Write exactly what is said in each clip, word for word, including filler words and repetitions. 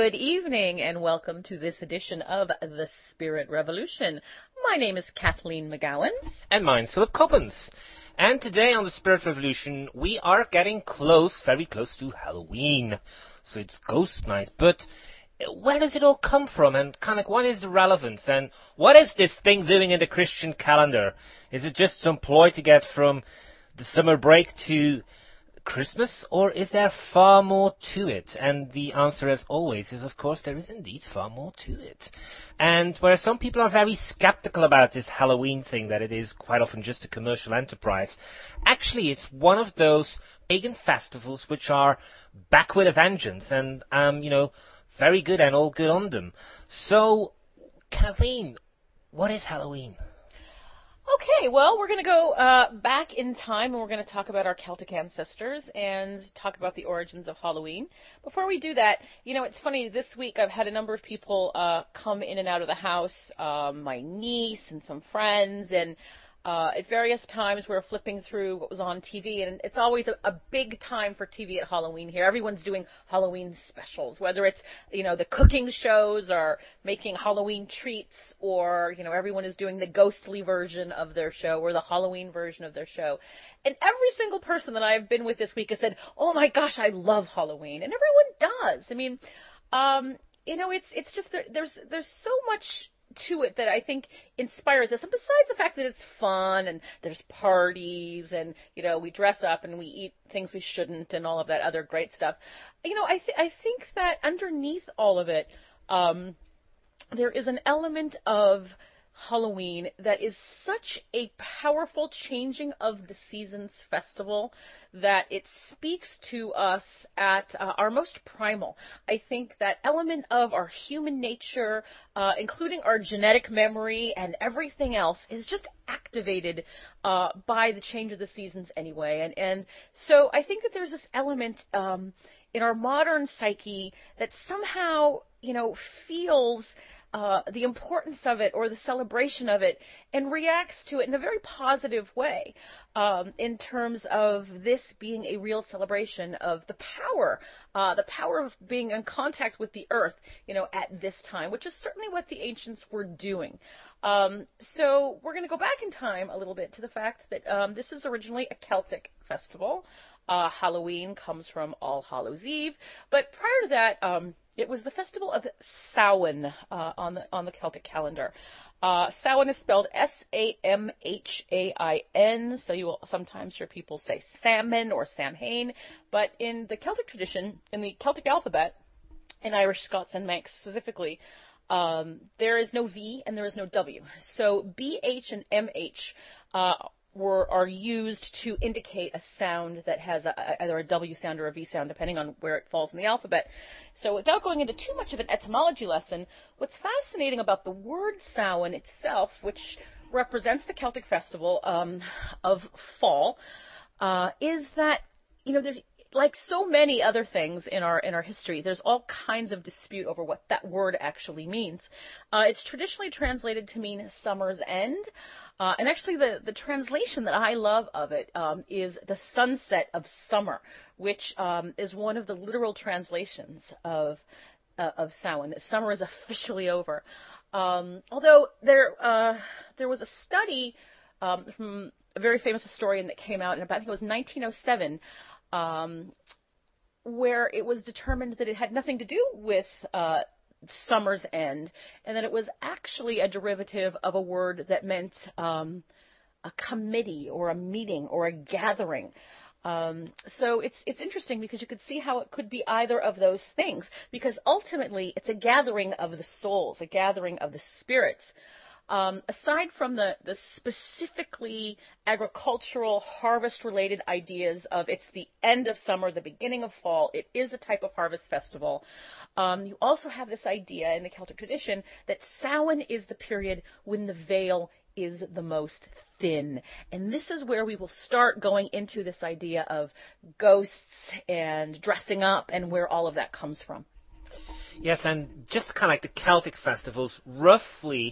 Good evening and welcome to this edition of The Spirit Revolution. My name is Kathleen McGowan. And mine's Philip Coppens. And today on The Spirit Revolution, we are getting close, very close to Halloween. So it's Ghost Night, but where does it all come from? And kind of what is the relevance? And what is this thing doing in the Christian calendar? Is it just some ploy to get from the summer break to Christmas, or is there far more to it? And the answer, as always, is, of course, there is indeed far more to it. And where some people are very skeptical about this Halloween thing, that it is quite often just a commercial enterprise, actually it's one of those pagan festivals which are back with a vengeance, and, um, you know, very good and all good on them. So, Kathleen, what is Halloween? Okay, well, we're going to go uh, back in time, and we're going to talk about our Celtic ancestors and talk about the origins of Halloween. Before we do that, you know, it's funny, this week I've had a number of people uh, come in and out of the house, um, my niece and some friends, and uh, at various times we're flipping through what was on T V, and it's always a, a big time for T V at Halloween here. Everyone's doing Halloween specials, whether it's, you know, the cooking shows or making Halloween treats, or, you know, everyone is doing the ghostly version of their show or the Halloween version of their show. And every single person that I've been with this week has said, oh my gosh, I love Halloween. And everyone does. I mean, um, you know, it's it's just, there, there's there's so much to it that I think inspires us. And besides the fact that it's fun and there's parties and, you know, we dress up and we eat things we shouldn't and all of that other great stuff, you know, I, th- I think that underneath all of it, um, there is an element of Halloween that is such a powerful changing of the seasons festival that it speaks to us at uh, our most primal. I think that element of our human nature, uh, including our genetic memory and everything else, is just activated uh, by the change of the seasons anyway. And, and so I think that there's this element um, in our modern psyche that somehow, you know, feels Uh, the importance of it or the celebration of it and reacts to it in a very positive way, um, in terms of this being a real celebration of the power, uh, the power of being in contact with the earth, you know, at this time, which is certainly what the ancients were doing. Um, so we're going to go back in time a little bit to the fact that um, this is originally a Celtic festival. Uh, Halloween comes from All Hallows Eve, but prior to that, um, it was the festival of Samhain uh, on the on the Celtic calendar. Uh, Samhain is spelled S A M H A I N, so you will sometimes hear people say salmon or Samhain, but in the Celtic tradition, in the Celtic alphabet, in Irish, Scots, and Manx specifically, um, there is no V and there is no W. So B, H, and M H uh, were are used to indicate a sound that has a, either a W sound or a V sound, depending on where it falls in the alphabet. So without going into too much of an etymology lesson, what's fascinating about the word Samhain itself, which represents the Celtic festival um, of fall, uh, is that, you know, there's, like so many other things in our in our history, there's all kinds of dispute over what that word actually means. Uh, it's traditionally translated to mean summer's end, uh, and actually the, the translation that I love of it um, is the sunset of summer, which um, is one of the literal translations of uh, of Samhain. That summer is officially over. Um, although there uh, there was a study um, from a very famous historian that came out in about, I think it was nineteen oh seven. Um, where it was determined that it had nothing to do with uh, summer's end, and that it was actually a derivative of a word that meant um, a committee or a meeting or a gathering. Um, so it's it's interesting because you could see how it could be either of those things, because ultimately it's a gathering of the souls, a gathering of the spirits. Um, aside from the, the specifically agricultural harvest-related ideas of it's the end of summer, the beginning of fall, it is a type of harvest festival, um, you also have this idea in the Celtic tradition that Samhain is the period when the veil is the most thin. And this is where we will start going into this idea of ghosts and dressing up and where all of that comes from. Yes, and just kind of like the Celtic festivals, roughly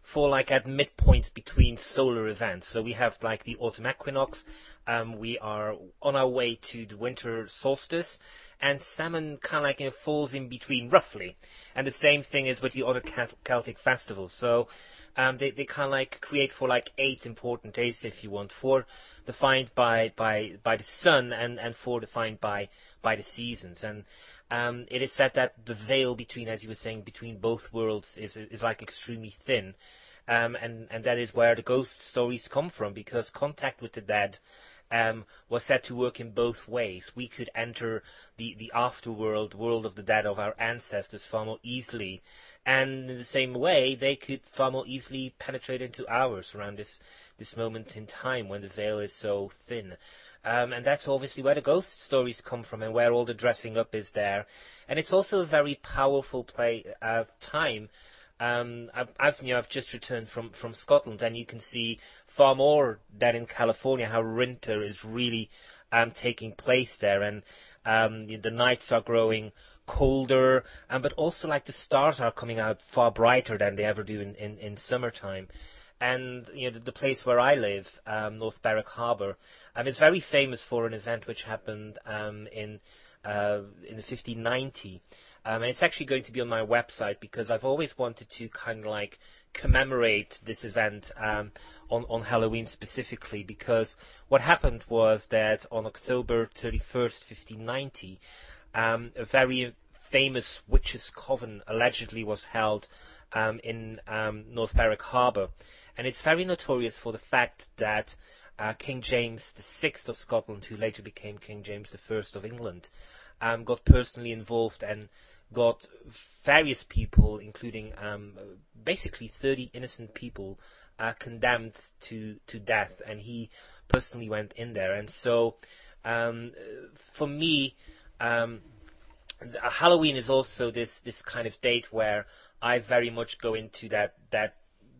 for like at midpoints between solar events. So we have like the autumn equinox. Um, we are on our way to the winter solstice, and Samhain kind of like you know, falls in between roughly. And the same thing is with the other Celtic festivals. So um, they they kind of like create for like eight important days, if you want, four defined by by by the sun, and and four defined by by the seasons. And um, it is said that the veil between, as you were saying, between both worlds is is like extremely thin. Um, and, and that is where the ghost stories come from, because contact with the dead um, was said to work in both ways. We could enter the, the afterworld, world of the dead of our ancestors far more easily, and in the same way, they could far more easily penetrate into ours around this, this moment in time when the veil is so thin. Um, and that's obviously where the ghost stories come from, and where all the dressing up is there. And it's also a very powerful play uh, time. Um, I've, I've, you know, I've just returned from, from Scotland, and you can see far more than in California how winter is really um, taking place there, and um, the nights are growing colder, um, but also like the stars are coming out far brighter than they ever do in, in, in summertime. And you know, the, the place where I live, um, North Berwick Harbour, um, is very famous for an event which happened um, in uh, in the fifteen ninety. Um, and it's actually going to be on my website, because I've always wanted to kind of like commemorate this event um, on, on Halloween specifically, because what happened was that on October thirty-first, fifteen ninety, um, a very famous witches' coven allegedly was held um, in um, North Berwick Harbour. And it's very notorious for the fact that uh, King James the Sixth of Scotland, who later became King James the First of England, um, got personally involved and got various people, including um, basically thirty innocent people, uh, condemned to, to death, and he personally went in there. And so, um, for me, um, Halloween is also this, this kind of date where I very much go into that, that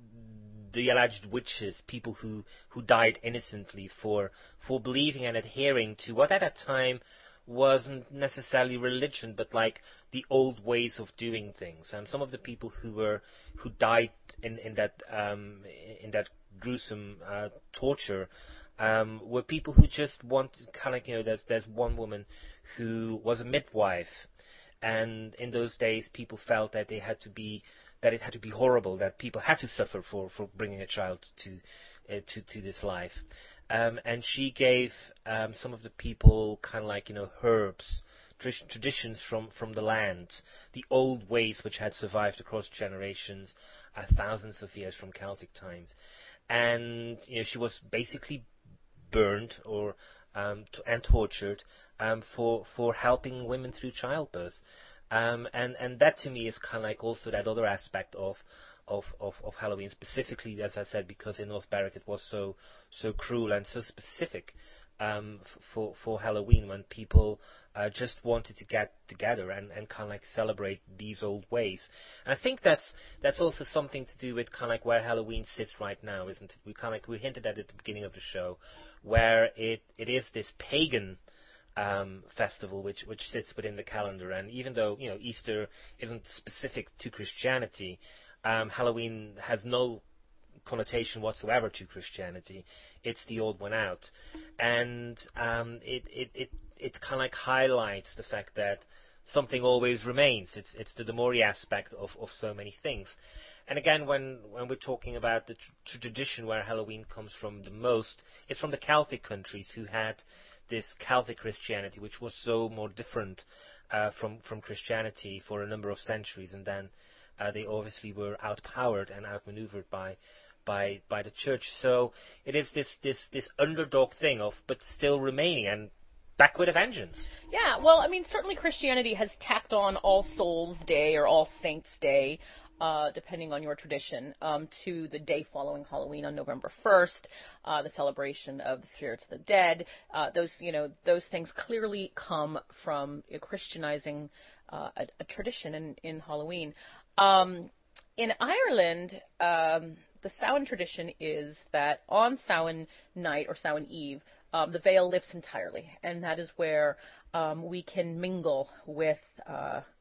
the alleged witches, people who, who died innocently for, for believing and adhering to what at that time wasn't necessarily religion, but like the old ways of doing things. And some of the people who were who died in in that um, in that gruesome uh, torture um, were people who just wanted kind of like, you know, there's there's one woman who was a midwife, and in those days people felt that they had to be that it had to be horrible, that people had to suffer for for bringing a child to uh, to to this life. Um, and she gave um, some of the people kind of like, you know, herbs, tr- traditions from, from the land, the old ways which had survived across generations, uh, thousands of years from Celtic times. And, you know, she was basically burned or um, t- and tortured um, for for helping women through childbirth. Um, and, and that to me is kind of like also that other aspect of Of, of, of Halloween, specifically, as I said, because in North Berwick it was so so cruel and so specific um, f- for for Halloween, when people uh, just wanted to get together and, and kind of like celebrate these old ways. And I think that's that's also something to do with kind of like where Halloween sits right now, isn't it? We kind of like we hinted at it at the beginning of the show, where it, it is this pagan Um, festival which which sits within the calendar. And even though, you know, Easter isn't specific to Christianity, um, Halloween has no connotation whatsoever to Christianity. It's the old one out, and um, it it it it kind of like highlights the fact that something always remains. It's it's the Demori aspect of, of so many things. And again, when when we're talking about the tr- tradition where Halloween comes from the most, it's from the Celtic countries, who had this Celtic Christianity, which was so more different uh, from from Christianity for a number of centuries, and then uh, they obviously were outpowered and outmaneuvered by by by the church. So it is this this this underdog thing of, but still remaining and back with a vengeance. Yeah, well, I mean, certainly Christianity has tacked on All Souls Day or All Saints Day, uh, depending on your tradition, um, to the day following Halloween on November first, uh, the celebration of the spirits of the dead. Uh, those, you know, those things clearly come from uh, Christianizing uh, a, a tradition in, in Halloween. Um, in Ireland, um, the Samhain tradition is that on Samhain night or Samhain Eve, um, the veil lifts entirely, and that is where um, we can mingle with uh,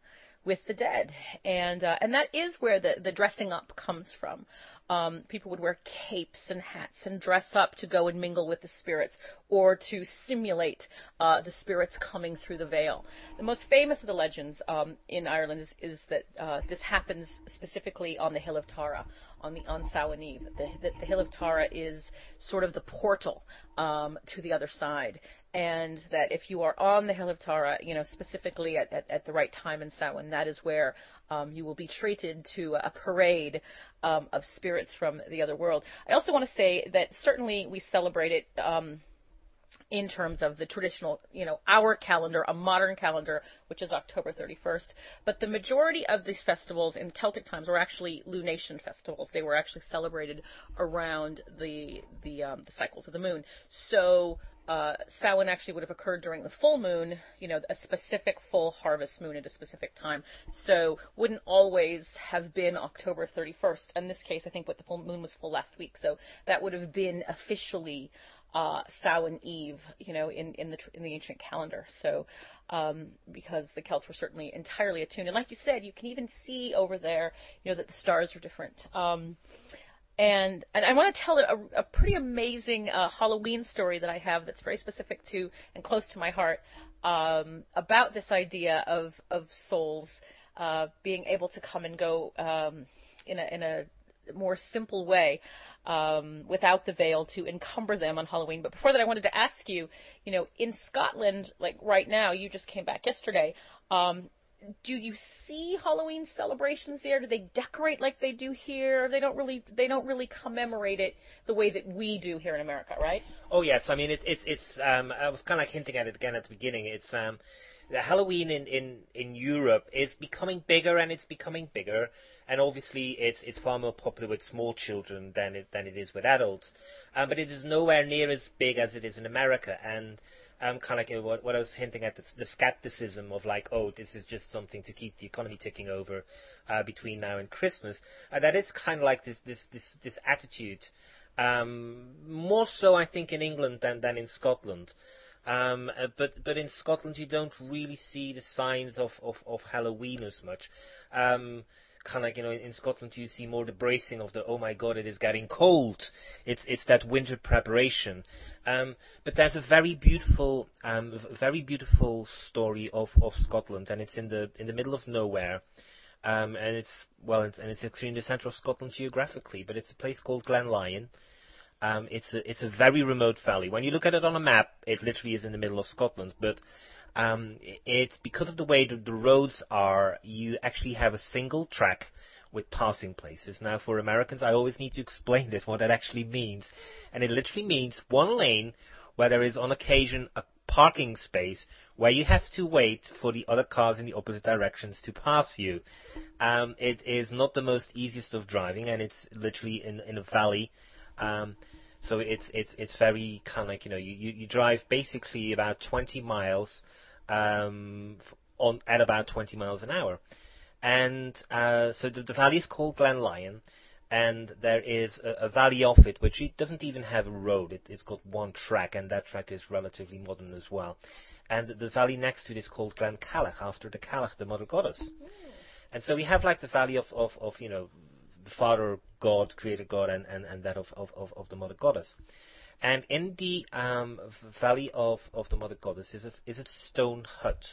with the dead, and uh, and that is where the, the dressing up comes from. Um, people would wear capes and hats and dress up to go and mingle with the spirits, or to simulate uh, the spirits coming through the veil. The most famous of the legends um, in Ireland is, is that uh, this happens specifically on the Hill of Tara, on the on Samhain Eve. The, the, the Hill of Tara is sort of the portal um, to the other side, and that if you are on the Hill of Tara, you know, specifically at, at, at the right time in Samhain, that is where um, you will be treated to a parade um, of spirits from the other world. I also want to say that certainly we celebrate it um, in terms of the traditional, you know, our calendar, a modern calendar, which is October thirty-first. But the majority of these festivals in Celtic times were actually lunation festivals. They were actually celebrated around the the, um, the cycles of the moon. So uh, Samhain actually would have occurred during the full moon, you know, a specific full harvest moon at a specific time. So wouldn't always have been October thirty-first. In this case, I think what the full moon was full last week. So that would have been officially Uh, Samhain Eve, you know, in, in the in the ancient calendar. So, um, because the Celts were certainly entirely attuned, and like you said, you can even see over there, you know, that the stars are different. Um, and and I want to tell a, a pretty amazing uh, Halloween story that I have that's very specific to and close to my heart um, about this idea of of souls uh, being able to come and go um, in a in a more simple way. Um, without the veil to encumber them on Halloween. But before that, I wanted to ask you, you know, in Scotland, like right now, you just came back yesterday, um, do you see Halloween celebrations there? Do they decorate like they do here? They don't really, they don't really commemorate it the way that we do here in America, right? Oh yes, I mean it's it's it's. Um, I was kind of like hinting at it again at the beginning. It's um, the Halloween in, in, in Europe is becoming bigger and it's becoming bigger, and obviously it's it's far more popular with small children than it than it is with adults. Um, but it is nowhere near as big as it is in America, and um, kind of like you know, what, what I was hinting at, the, the skepticism of like, oh, this is just something to keep the economy ticking over uh, between now and Christmas. Uh, that is kind of like this this this this attitude. Um, more so, I think, in England than than in Scotland. Um, uh, but but in Scotland you don't really see the signs of, of, of Halloween as much. Um, kind of like, you know, in, in Scotland you see more the bracing of the, oh my god, it is getting cold. It's it's that winter preparation. Um, but there's a very beautiful um, very beautiful story of, of Scotland, and it's in the in the middle of nowhere. Um, and it's well, it's, and it's actually in the centre of Scotland geographically, but it's a place called Glen Lyon. Um, it's a it's a very remote valley. When you look at it on a map, it literally is in the middle of Scotland. But um, it's because of the way the, the roads are, you actually have a single track with passing places. Now, for Americans, I always need to explain this, what that actually means. And it literally means one lane where there is on occasion a parking space where you have to wait for the other cars in the opposite directions to pass you. Um, it is not the most easiest of driving, and it's literally in, in a valley. Um, so it's it's it's very kind of like, you know, you, you, you drive basically about twenty miles um, on at about twenty miles an hour, and uh, so the, the valley is called Glen Lyon, and there is a, a valley off it which it doesn't even have a road. It, it's got one track, and that track is relatively modern as well. And the valley next to it is called Glen Caillich, after the Cailleach, the mother goddess. Mm. And so we have like the valley of, of, of you know, the Father God, Creator God, and, and, and that of, of, of the Mother Goddess. And in the um, valley of, of the Mother Goddess is a, is a stone hut.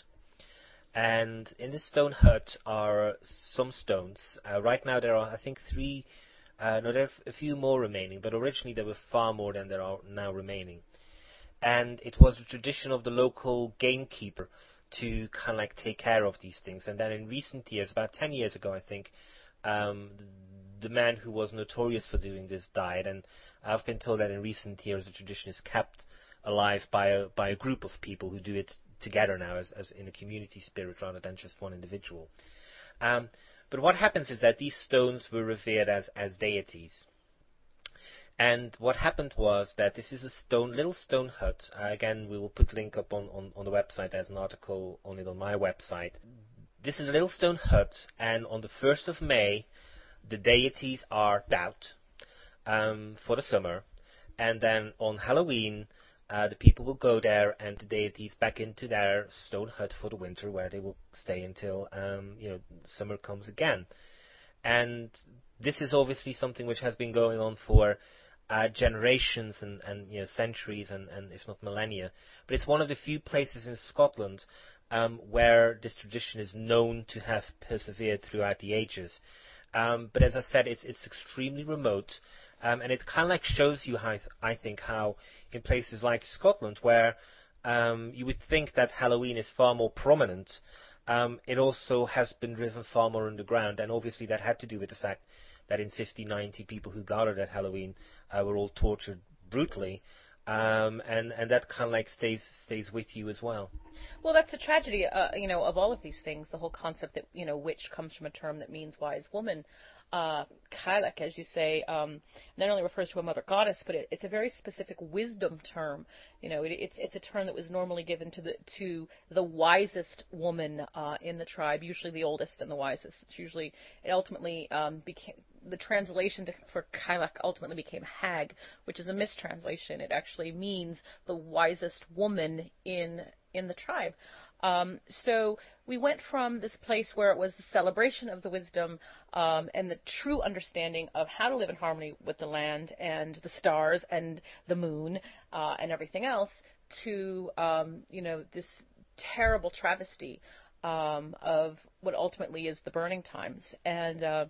And in this stone hut are some stones. Uh, right now there are, I think, three, uh, no, there are a few more remaining, but originally there were far more than there are now remaining. And it was a tradition of the local gamekeeper to kind of like take care of these things. And then in recent years, about ten years ago, I think, um, the man who was notorious for doing this died, and I've been told that in recent years the tradition is kept alive by a by a group of people who do it together now, as, as in a community spirit rather than just one individual. Um, but what happens is that these stones were revered as, as deities. And what happened was that this is a stone, little stone hut. Uh, again, we will put the link up on, on, on the website. There's an article on it on my website. This is a little stone hut, and on the first of May, the deities are out um, for the summer, and then on Halloween, Uh, the people will go there, and the deities back into their stone hut for the winter, where they will stay until um, you know summer comes again. And this is obviously something which has been going on for uh, generations and, and you know centuries and, and if not millennia. But it's one of the few places in Scotland um, where this tradition is known to have persevered throughout the ages. Um, but as I said, it's it's extremely remote, um, and it kind of like shows you how I, th- I think how in places like Scotland, where um, you would think that Halloween is far more prominent, um, it also has been driven far more underground, and obviously that had to do with the fact that in fifteen ninety people who gathered at Halloween uh, were all tortured brutally, um, and and that kind of like stays stays with you as well. Well, that's the tragedy, uh, you know, of all of these things. The whole concept that, you know, witch comes from a term that means wise woman. Uh, Cailleach, as you say, um, not only refers to a mother goddess, but it, it's a very specific wisdom term. You know, it, it's it's a term that was normally given to the to the wisest woman uh, in the tribe, usually the oldest and the wisest. It's usually it ultimately um, became the translation to, for Cailleach ultimately became hag, which is a mistranslation. It actually means the wisest woman in in the tribe. Um, so we went from this place where it was the celebration of the wisdom um, and the true understanding of how to live in harmony with the land and the stars and the moon uh, and everything else to, um, you know, this terrible travesty um, of what ultimately is the burning times. And uh,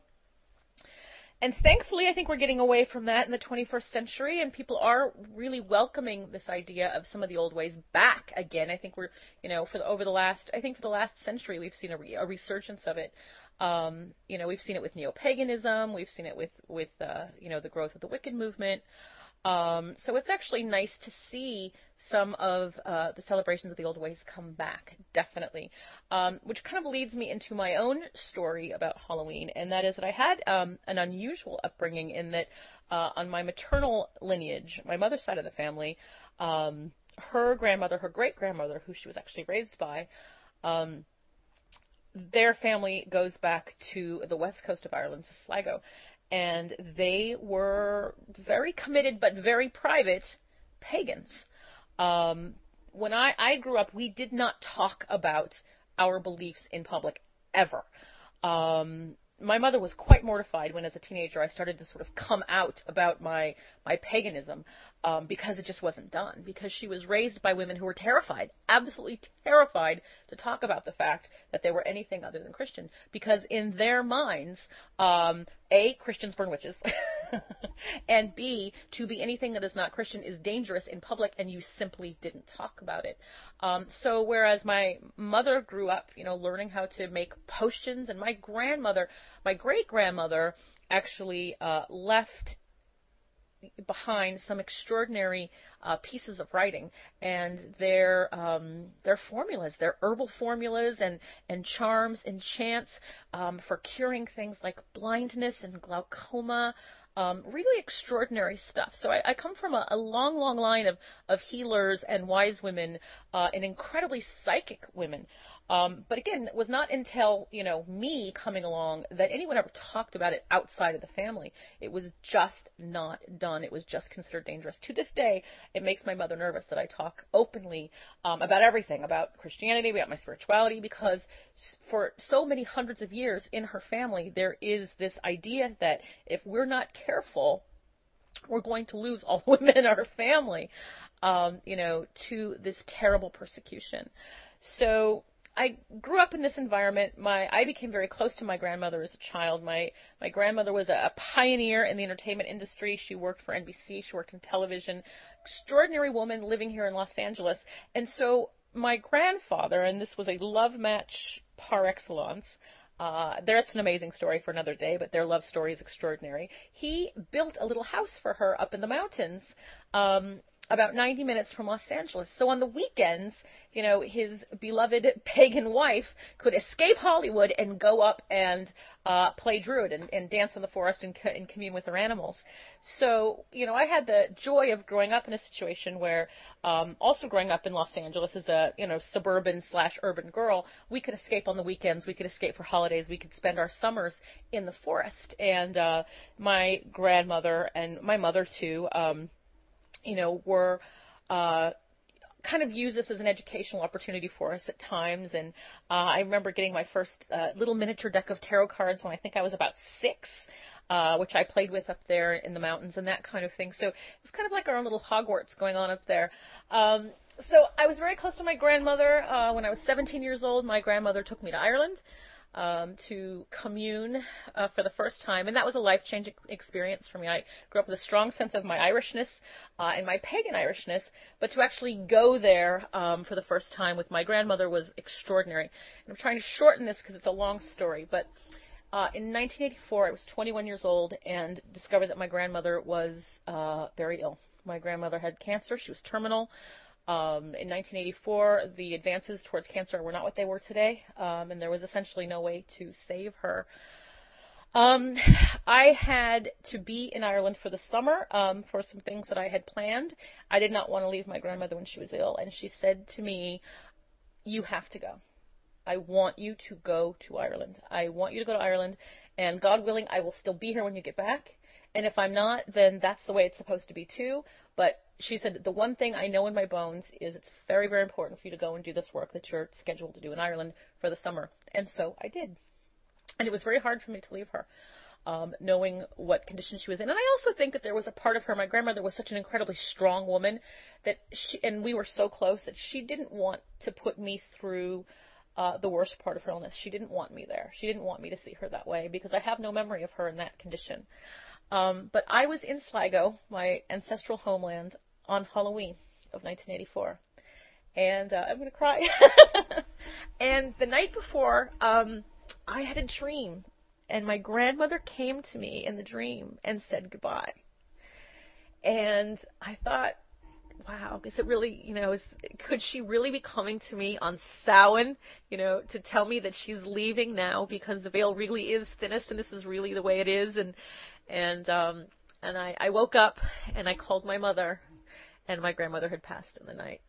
And thankfully, I think we're getting away from that in the twenty-first century, and people are really welcoming this idea of some of the old ways back again. I think we're, you know, for the, over the last, I think for the last century, we've seen a, re, a resurgence of it. Um, you know, we've seen it with neo-paganism, we've seen it with, with uh, you know, the growth of the Wiccan movement. Um, so it's actually nice to see some of uh, the celebrations of the old ways come back, definitely. Um, which kind of leads me into my own story about Halloween, and that is that I had um, an unusual upbringing in that uh, on my maternal lineage, my mother's side of the family, um, her grandmother, her great-grandmother, who she was actually raised by, um, their family goes back to the west coast of Ireland, to Sligo. And they were very committed but very private pagans. Um, when I, I grew up, we did not talk about our beliefs in public ever. Um, my mother was quite mortified when, as a teenager, I started to sort of come out about my my paganism um, because it just wasn't done. Because she was raised by women who were terrified, absolutely terrified, to talk about the fact that they were anything other than Christian. Because in their minds, um, A, Christians burn witches, and B, to be anything that is not Christian is dangerous in public, and you simply didn't talk about it. Um, so whereas my mother grew up, you know, learning how to make potions, and my grandmother, my great-grandmother, actually uh, left behind some extraordinary uh, pieces of writing, and their um, their formulas, their herbal formulas and, and charms and chants um, for curing things like blindness and glaucoma. Um, really extraordinary stuff. So I, I come from a, a long, long line of, of healers and wise women uh, and incredibly psychic women. Um, but again, it was not until, you know, me coming along that anyone ever talked about it outside of the family. It was just not done. It was just considered dangerous. To this day, it makes my mother nervous that I talk openly um, about everything, about Christianity, about my spirituality, because for so many hundreds of years in her family, there is this idea that if we're not careful, we're going to lose all the women in our family, um, you know, to this terrible persecution. So I grew up in this environment. My I became very close to my grandmother as a child. My my grandmother was a, a pioneer in the entertainment industry. She worked for N B C. She worked in television. Extraordinary woman living here in Los Angeles. And so my grandfather, and this was a love match par excellence. Uh, that's an amazing story for another day, but their love story is extraordinary. He built a little house for her up in the mountains, um, about ninety minutes from Los Angeles. So on the weekends, you know, his beloved pagan wife could escape Hollywood and go up and uh, play druid and, and dance in the forest and, co- and commune with her animals. So, you know, I had the joy of growing up in a situation where, um, also growing up in Los Angeles as a, you know, suburban slash urban girl, we could escape on the weekends, we could escape for holidays, we could spend our summers in the forest. And uh, my grandmother and my mother, too, um, you know, were uh, kind of use this as an educational opportunity for us at times. And uh, I remember getting my first uh, little miniature deck of tarot cards when I think I was about six, uh, which I played with up there in the mountains and that kind of thing. So it was kind of like our own little Hogwarts going on up there. Um, so I was very close to my grandmother. Uh, when I was seventeen years old, my grandmother took me to Ireland um, to commune uh, for the first time, and that was a life-changing experience for me. I grew up with a strong sense of my Irishness uh, and my pagan Irishness, but to actually go there um, for the first time with my grandmother was extraordinary. And I'm trying to shorten this because it's a long story, but uh, in nineteen eighty-four, I was twenty-one years old and discovered that my grandmother was uh, very ill. My grandmother had cancer. She was terminal. Um, in nineteen eighty-four, the advances towards cancer were not what they were today, um, and there was essentially no way to save her. Um, I had to be in Ireland for the summer um, for some things that I had planned. I did not want to leave my grandmother when she was ill, and she said to me, "You have to go. I want you to go to Ireland. I want you to go to Ireland, and God willing, I will still be here when you get back. And if I'm not, then that's the way it's supposed to be too. But," she said, "the one thing I know in my bones is it's very, very important for you to go and do this work that you're scheduled to do in Ireland for the summer." And so I did. And it was very hard for me to leave her, um, knowing what condition she was in. And I also think that there was a part of her, my grandmother was such an incredibly strong woman, that she, and we were so close, that she didn't want to put me through uh, the worst part of her illness. She didn't want me there. She didn't want me to see her that way, because I have no memory of her in that condition. Um, but I was in Sligo, my ancestral homeland, on Halloween of nineteen eighty-four. And uh, I'm going to cry. And the night before, um, I had a dream. And my grandmother came to me in the dream and said goodbye. And I thought, wow, is it really, you know, is, could she really be coming to me on Samhain, you know, to tell me that she's leaving now because the veil really is thinnest and this is really the way it is? And and um, and I, I woke up and I called my mother, and my grandmother had passed in the night.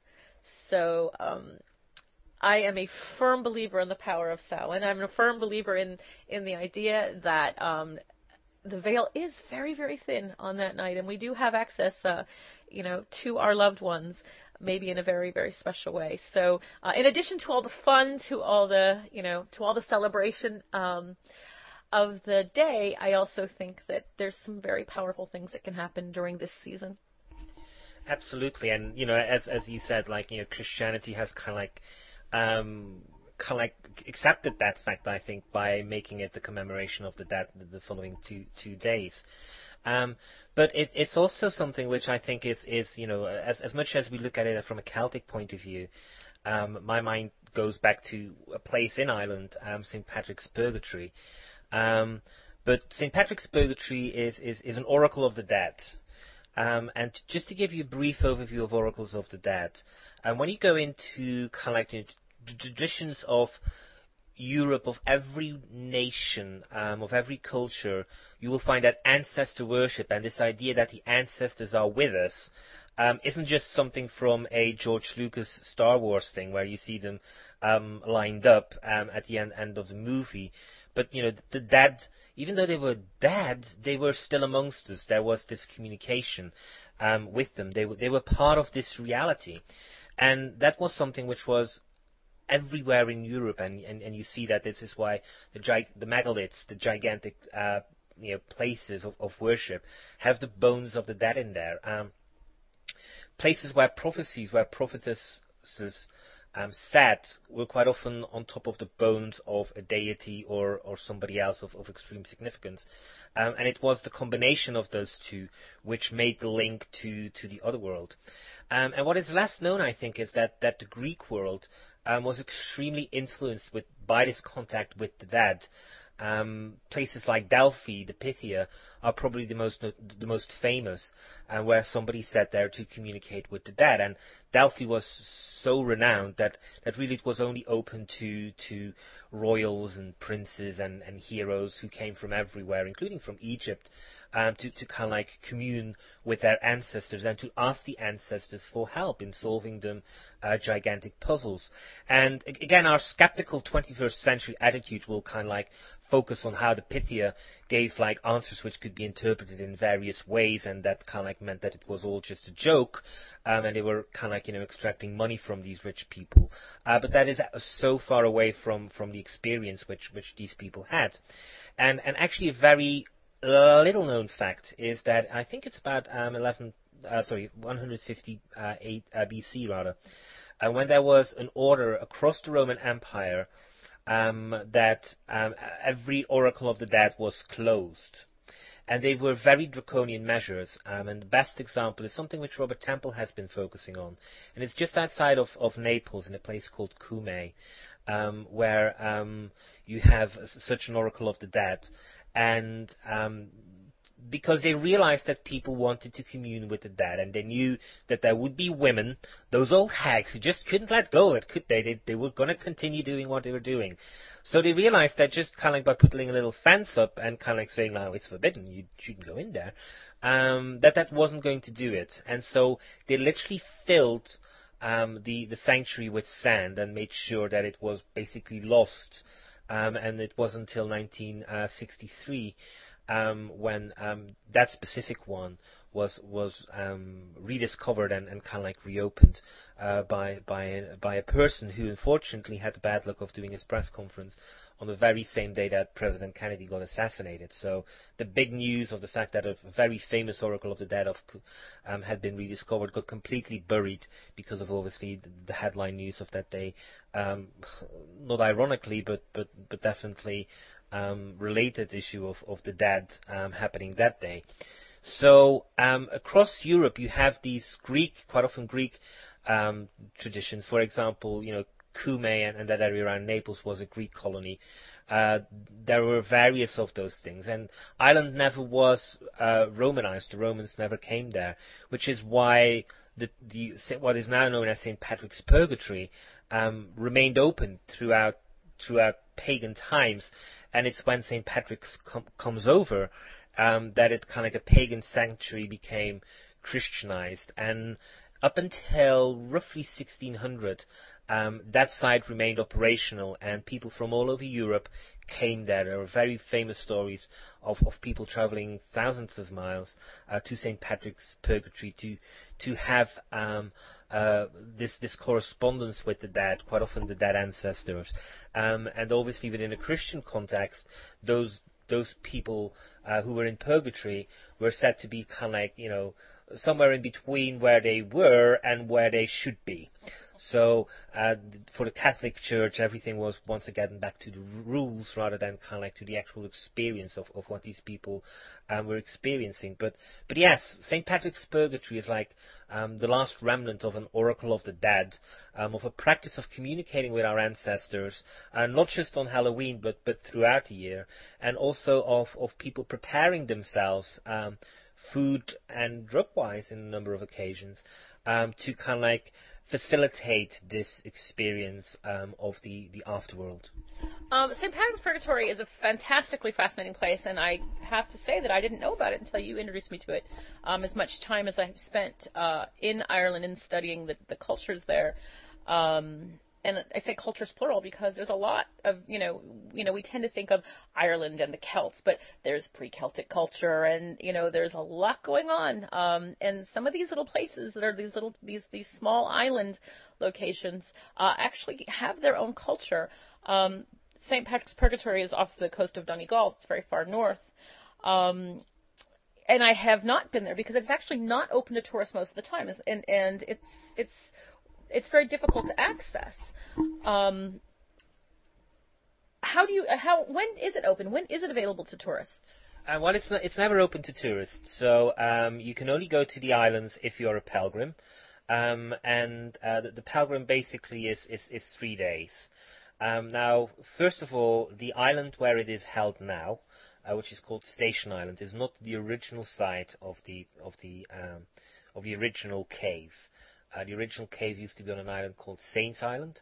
So um, I am a firm believer in the power of Samhain. I'm a firm believer in, in the idea that um, the veil is very, very thin on that night, and we do have access, uh, you know, to our loved ones, maybe in a very, very special way. So, uh, in addition to all the fun, to all the, you know, to all the celebration um, of the day, I also think that there's some very powerful things that can happen during this season. Absolutely, and you know, as as you said, like, you know, Christianity has kind of like, um, kind of like accepted that fact, I think, by making it the commemoration of the dead the following two two days. Um, but it, it's also something which I think is is you know, as as much as we look at it from a Celtic point of view, um, my mind goes back to a place in Ireland, um, Saint Patrick's Purgatory. Um, but Saint Patrick's Purgatory is, is is an oracle of the dead. Um, and just to give you a brief overview of oracles of the dead, um, when you go into kind of like, you know, t- traditions of Europe, of every nation, um, of every culture, you will find that ancestor worship and this idea that the ancestors are with us um, isn't just something from a George Lucas Star Wars thing where you see them um, lined up um, at the end, end of the movie. But, you know, the dead, even though they were dead, they were still amongst us. There was this communication um, with them. They were, they were part of this reality. And that was something which was everywhere in Europe. And, and, and you see that this is why the, gi- the megaliths, the gigantic uh, you know, places of, of worship, have the bones of the dead in there. Um, places where prophecies, where prophetesses Um, sat were quite often on top of the bones of a deity or, or somebody else of, of extreme significance. Um, and it was the combination of those two which made the link to, to the other world. Um, and what is less known, I think, is that, that the Greek world um, was extremely influenced with by this contact with the dead. Um, places like Delphi, the Pythia, are probably the most the most famous, uh, where somebody sat there to communicate with the dead. And Delphi was so renowned that, that really it was only open to to royals and princes and, and heroes who came from everywhere, including from Egypt, um, to, to kind of like commune with their ancestors and to ask the ancestors for help in solving them uh, gigantic puzzles. And again, our skeptical twenty-first century attitude will kind of like focus on how the Pythia gave like answers which could be interpreted in various ways, and that kind of like meant that it was all just a joke, um, and they were kind of like, you know, extracting money from these rich people. Uh, but that is so far away from, from the experience which, which these people had. And, and actually a very uh, little known fact is that I think it's about um, eleven, uh, sorry, one hundred fifty-eight uh, B C rather, uh, when there was an order across the Roman Empire um, that um, every oracle of the dead was closed. And they were very draconian measures, um, and the best example is something which Robert Temple has been focusing on. And it's just outside of, of Naples in a place called Cumae, um, where um, you have such an oracle of the dead. And um, because they realized that people wanted to commune with the dead, and they knew that there would be women, those old hags who just couldn't let go of it, could they? They, they were going to continue doing what they were doing. So they realized that just kind of like by putting a little fence up and kind of like saying, no, it's forbidden, you shouldn't go in there, um, that that wasn't going to do it. And so they literally filled um, the, the sanctuary with sand and made sure that it was basically lost. Um, and it wasn't until nineteen sixty-three Um, when um, that specific one was was um, rediscovered and, and kind of like reopened uh, by by a, by a person who unfortunately had the bad luck of doing his press conference on the very same day that President Kennedy got assassinated. So the big news of the fact that a very famous oracle of the dead of um, had been rediscovered got completely buried because of obviously the, the headline news of that day. Um, not ironically, but but but definitely. Um, related issue of, of the dead um, happening that day. So um, across Europe you have these Greek, quite often Greek um, traditions. For example, you know, Cumae and, and that area around Naples was a Greek colony. Uh, there were various of those things, and Ireland never was uh, Romanized. The Romans never came there, which is why the, the what is now known as Saint Patrick's Purgatory um, remained open throughout throughout pagan times. And it's when Saint Patrick com- comes over um, that it kind of like a pagan sanctuary became Christianized. And up until roughly sixteen hundred, um, that site remained operational, and people from all over Europe came there. There are very famous stories of, of people traveling thousands of miles uh, to Saint Patrick's Purgatory to to have um, uh, this this correspondence with the dead, quite often the dead ancestors. Um, and obviously within a Christian context, those those people uh, who were in purgatory were said to be kind of like, you know, somewhere in between where they were and where they should be. So uh, for the Catholic Church, everything was once again back to the rules rather than kind of like to the actual experience of, of what these people um, were experiencing. But but yes, Saint Patrick's Purgatory is like um, the last remnant of an oracle of the dead, um, of a practice of communicating with our ancestors, uh, not just on Halloween but but throughout the year, and also of, of people preparing themselves, um, food and drug-wise in a number of occasions, um, to kind of like facilitate this experience um, of the, the afterworld. Um, Saint Patrick's Purgatory is a fantastically fascinating place, and I have to say that I didn't know about it until you introduced me to it. Um, as much time as I've spent uh, in Ireland and studying the, the cultures there, um, and I say cultures plural because there's a lot of, you know, you know, we tend to think of Ireland and the Celts, but there's pre-Celtic culture, and, you know, there's a lot going on. Um, and some of these little places that are these little, these, these small island locations, uh, actually have their own culture. Um, Saint Patrick's Purgatory is off the coast of Donegal. It's very far north. Um, and I have not been there because it's actually not open to tourists most of the time. And, and it's, it's, it's very difficult to access. Um, how do you, how, when is it open? When is it available to tourists? Uh, well, it's not, it's never open to tourists, so um, you can only go to the islands if you're a pilgrim, um, and uh, the, the pilgrim basically is, is, is three days. Um, now, first of all, the island where it is held now, uh, which is called Station Island, is not the original site of the of the um, of the original cave. Uh, the original cave used to be on an island called Saints Island,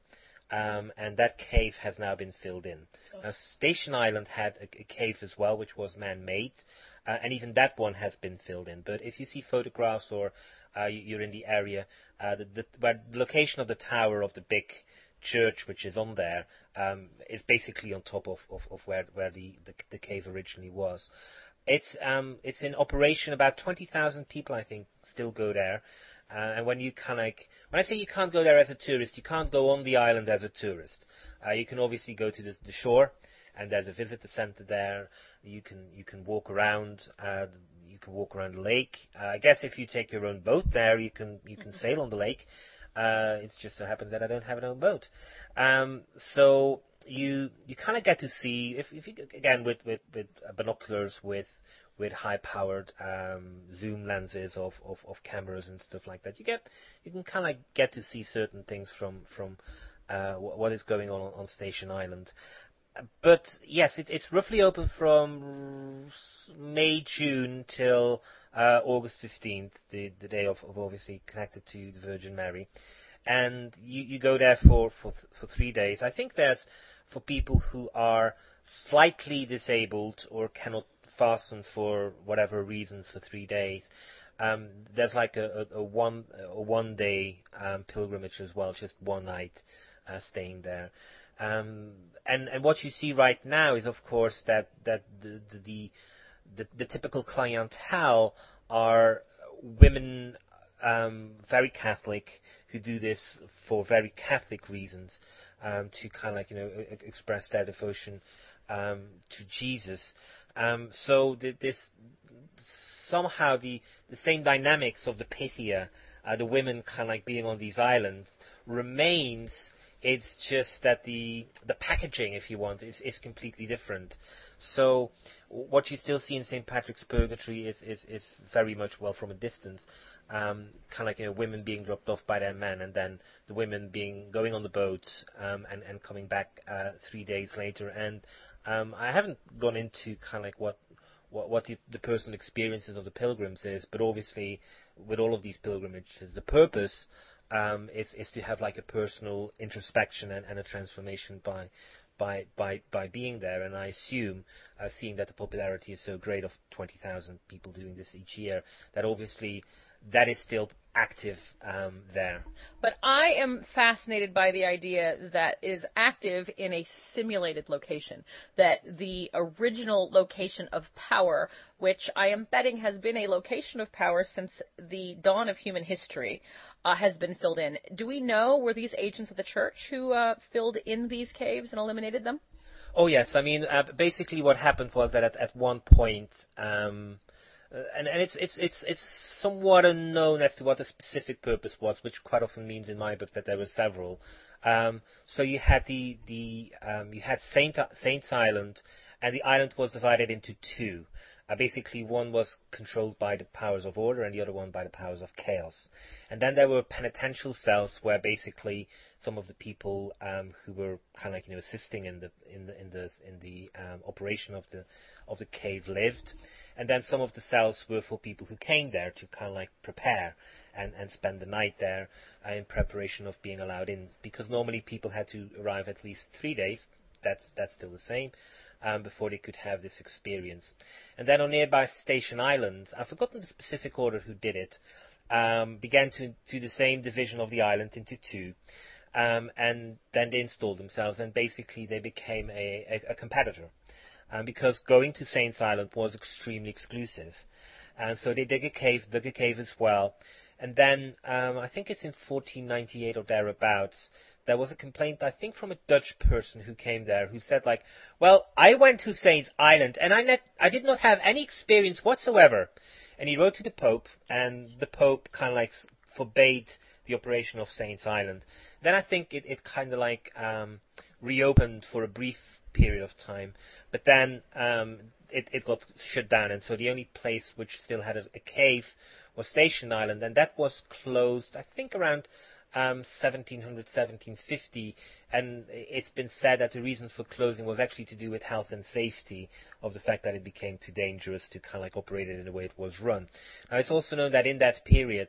um, and that cave has now been filled in. Uh, Station Island had a, a cave as well, which was man-made, uh, and even that one has been filled in. But if you see photographs or uh, you- you're in the area, uh, the, the, where the location of the tower of the big church, which is on there, um, is basically on top of, of, of where where the, the the cave originally was. It's um it's in operation. About twenty thousand people, I think, still go there. Uh, and when you kind of like, when I say you can't go there as a tourist, you can't go on the island as a tourist. Uh, you can obviously go to the, the shore, and there's a visitor center there. You can you can walk around. Uh, you can walk around the lake. Uh, I guess if you take your own boat there, you can you can sail on the lake. Uh, it just so happens that I don't have an own boat. Um, so you you kind of get to see, if, if you again with, with, with binoculars, with with high-powered um, zoom lenses of, of, of cameras and stuff like that. You get you can kind of get to see certain things from from uh, what is going on on Station Island. But yes, it, it's roughly open from May, June till uh, August fifteenth, the, the day of, of obviously connected to the Virgin Mary. And you, you go there for, for, for three days. I think there's, for people who are slightly disabled or cannot fasten for whatever reasons for three days, um, there's like a, a, a one a one day um, pilgrimage as well, just one night uh, staying there. Um, and, and what you see right now is, of course, that that the the, the, the typical clientele are women, um, very Catholic, who do this for very Catholic reasons, um, to kind of like, you know, express their devotion um, to Jesus. Um, so the, this somehow the the same dynamics of the Pythia, uh, the women kind of like being on these islands, remains. It's just that the the packaging, if you want, is, is completely different. So what you still see in Saint Patrick's Purgatory is, is, is very much, well, from a distance, um, kind of like, you know, women being dropped off by their men, and then the women being going on the boat um, and and coming back uh, three days later. And um, I haven't gone into kind of like what what, what the, the personal experiences of the pilgrims is, but obviously with all of these pilgrimages, the purpose um, is is to have like a personal introspection and, and a transformation by by by by being there. And I assume, uh, seeing that the popularity is so great of twenty thousand people doing this each year, that obviously that is still active um, there. But I am fascinated by the idea that is active in a simulated location, that the original location of power, which I am betting has been a location of power since the dawn of human history, uh, has been filled in. Do we know, were these agents of the church who uh, filled in these caves and eliminated them? Oh yes, I mean, uh, basically what happened was that at, at one point, um, Uh, and, and it's it's it's it's somewhat unknown as to what the specific purpose was, which quite often means in my book that there were several. Um, so you had the the um, you had Saint Saints Island, and the island was divided into two. Uh, basically, one was controlled by the powers of order, and the other one by the powers of chaos. And then there were penitential cells where basically some of the people um, who were kind of like, you know, assisting in the in the in the in the um, operation of the of the cave lived. And then some of the cells were for people who came there to kind of like prepare and, and spend the night there uh, in preparation of being allowed in. Because normally people had to arrive at least three days. That's that's still the same. Um, before they could have this experience. And then on nearby Station Island, I've forgotten the specific order who did it, um, began to do the same division of the island into two. Um, and then they installed themselves, and basically they became a, a, a competitor. Um, because going to Saints Island was extremely exclusive. And so they dug a cave, dug a cave as well. And then, um, I think it's in fourteen ninety-eight or thereabouts, there was a complaint, I think, from a Dutch person who came there, who said, like, well, I went to Saints Island, and I, net, I did not have any experience whatsoever. And he wrote to the Pope, and the Pope kind of, like, forbade the operation of Saints Island. Then I think it, it kind of, like, um, reopened for a brief period of time. But then um, it, it got shut down, and so the only place which still had a, a cave was Station Island, and that was closed, I think, around um, seventeen hundred, seventeen fifty, and it's been said that the reason for closing was actually to do with health and safety, of the fact that it became too dangerous to kind of like operate it in the way it was run. Now, it's also known that in that period,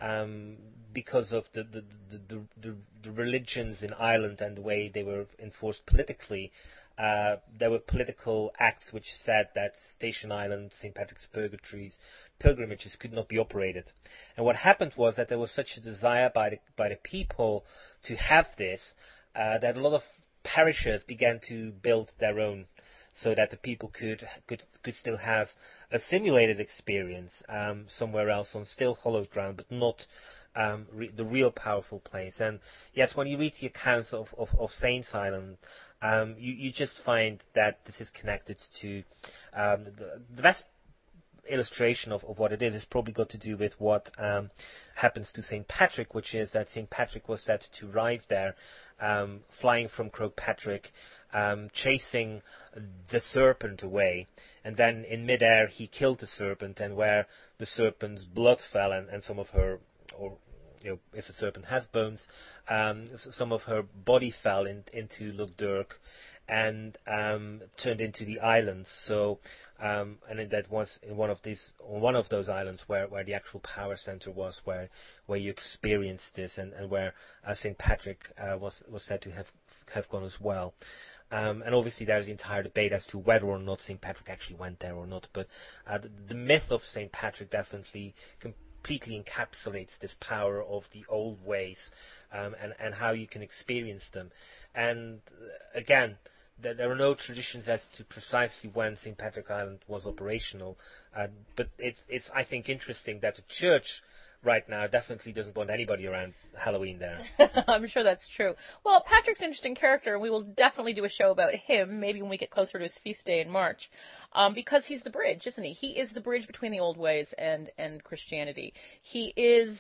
um, because of the the, the, the, the the religions in Ireland and the way they were enforced politically. Uh, there were political acts which said that Station Island, Saint Patrick's Purgatories, pilgrimages could not be operated. And what happened was that there was such a desire by the, by the people to have this, uh, that a lot of parishes began to build their own, so that the people could could could still have a simulated experience um, somewhere else on still hallowed ground, but not um, re- the real powerful place. And yes, when you read the accounts of, of, of Saints Island, um, you, you just find that this is connected to um, the, the best illustration of, of what it is is probably got to do with what um, happens to Saint Patrick, which is that Saint Patrick was said to arrive there um, flying from Croagh Patrick, um, chasing the serpent away, and then in midair he killed the serpent, and where the serpent's blood fell and, and some of her, or you know, if a serpent has bones, um, some of her body fell in, into Lough Derg and um, turned into the islands. So, um, and that was in one of these, on one of those islands where, where the actual power center was, where where you experienced this, and, and where uh, Saint Patrick uh, was was said to have have gone as well. Um, and obviously there's the entire debate as to whether or not Saint Patrick actually went there or not. But uh, the, the myth of Saint Patrick definitely completely encapsulates this power of the old ways, um, and, and how you can experience them. And uh, again, th- there are no traditions as to precisely when Saint Patrick Island was operational, uh, but it's, it's, I think, interesting that the church right now definitely doesn't want anybody around Halloween there. I'm sure that's true. Well, Patrick's an interesting character, and we will definitely do a show about him, maybe when we get closer to his feast day in March, um, because he's the bridge, isn't he? He is the bridge between the old ways and, and Christianity. He is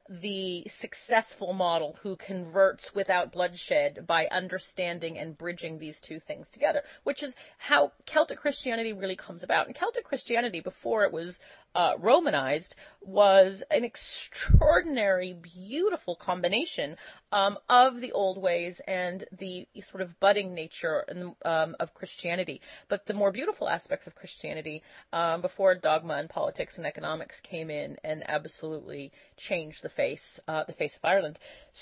the successful model who converts without bloodshed by understanding and bridging these two things together, which is how Celtic Christianity really comes about. And Celtic Christianity, before it was uh, Romanized, was an extraordinary, beautiful combination um, of the old ways and the sort of budding nature um, of Christianity. But the more beautiful aspects of Christianity, um, before dogma and politics and economics came in and absolutely changed the face, uh, the face of Ireland.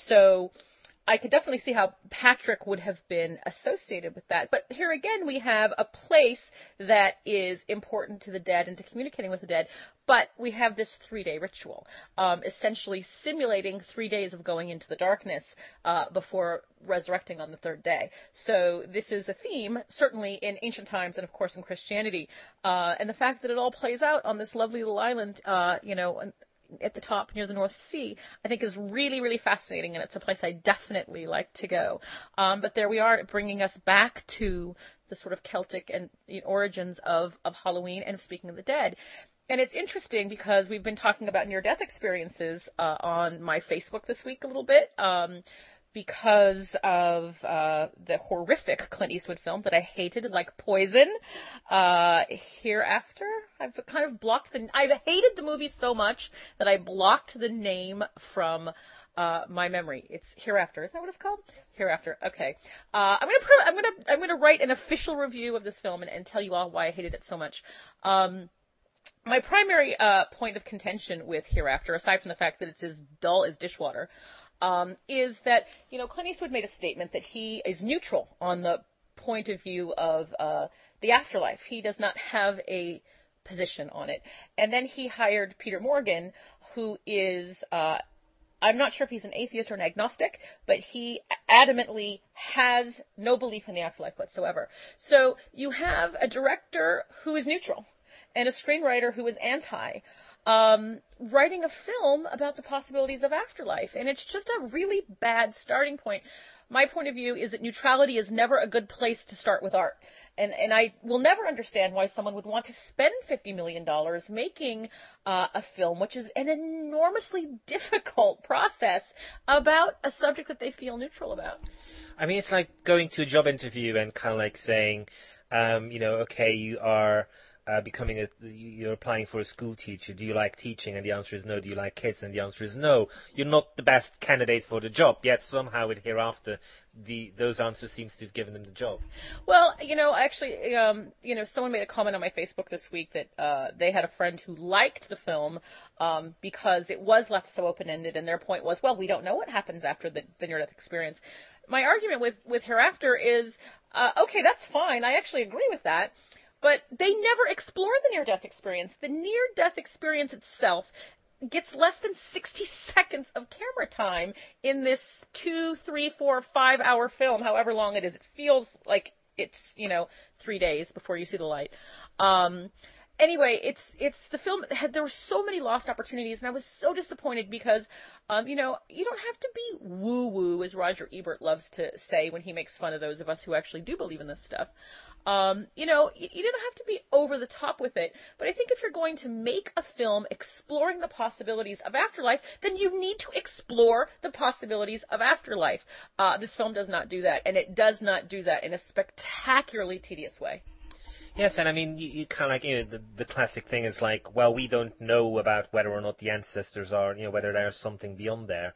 So I could definitely see how Patrick would have been associated with that. But here again, we have a place that is important to the dead and to communicating with the dead. But we have this three-day ritual, um, essentially simulating three days of going into the darkness uh, before resurrecting on the third day. So this is a theme, certainly in ancient times and, of course, in Christianity. Uh, and the fact that it all plays out on this lovely little island, uh, you know, at the top near the North Sea, I think is really, really fascinating, and it's a place I definitely like to go. Um, but there we are, bringing us back to the sort of Celtic and you know, origins of, of Halloween and of Speaking of the Dead. And it's interesting because we've been talking about near-death experiences uh, on my Facebook this week a little bit. Um, because of uh, the horrific Clint Eastwood film that I hated, like Poison. Uh, Hereafter, I've kind of blocked the... I've hated the movie so much that I blocked the name from uh, my memory. It's Hereafter. Isn't that what it's called? Hereafter. Okay. Uh, I'm gonna pro- I'm gonna I'm gonna write an official review of this film and, and tell you all why I hated it so much. Um, my primary uh, point of contention with Hereafter, aside from the fact that it's as dull as dishwater, Um, is that, you know, Clint Eastwood made a statement that he is neutral on the point of view of uh, the afterlife. He does not have a position on it. And then he hired Peter Morgan, who is, uh, I'm not sure if he's an atheist or an agnostic, but he adamantly has no belief in the afterlife whatsoever. So you have a director who is neutral and a screenwriter who is anti. Um, writing a film about the possibilities of afterlife. And it's just a really bad starting point. My point of view is that neutrality is never a good place to start with art. And, and I will never understand why someone would want to spend fifty million dollars making uh, a film, which is an enormously difficult process about a subject that they feel neutral about. I mean, it's like going to a job interview and kind of like saying, um, you know, okay, you are uh, becoming a, you're applying for a school teacher. Do you like teaching? And the answer is no. Do you like kids? And the answer is no. You're not the best candidate for the job. Yet somehow with Hereafter, the those answers seems to have given them the job. Well, you know, actually, um, you know, someone made a comment on my Facebook this week that uh, they had a friend who liked the film um, because it was left so open-ended, and their point was, well, we don't know what happens after the, the near-death experience. My argument with, with Hereafter is, uh, okay, that's fine. I actually agree with that. But they never explore the near-death experience. The near-death experience itself gets less than sixty seconds of camera time in this two, three, four, five-hour film, however long it is. It feels like it's, you know, three days before you see the light. Um, anyway, it's it's the film had there were so many lost opportunities, and I was so disappointed because, um, you know, you don't have to be woo-woo, as Roger Ebert loves to say when he makes fun of those of us who actually do believe in this stuff. Um, you know, you, you don't have to be over the top with it, but I think if you're going to make a film exploring the possibilities of afterlife, then you need to explore the possibilities of afterlife. Uh, this film does not do that, and it does not do that in a spectacularly tedious way. Yes, and I mean, you, you kind of like, you know, the, the classic thing is like, well, we don't know about whether or not the ancestors are, you know, whether there's something beyond there.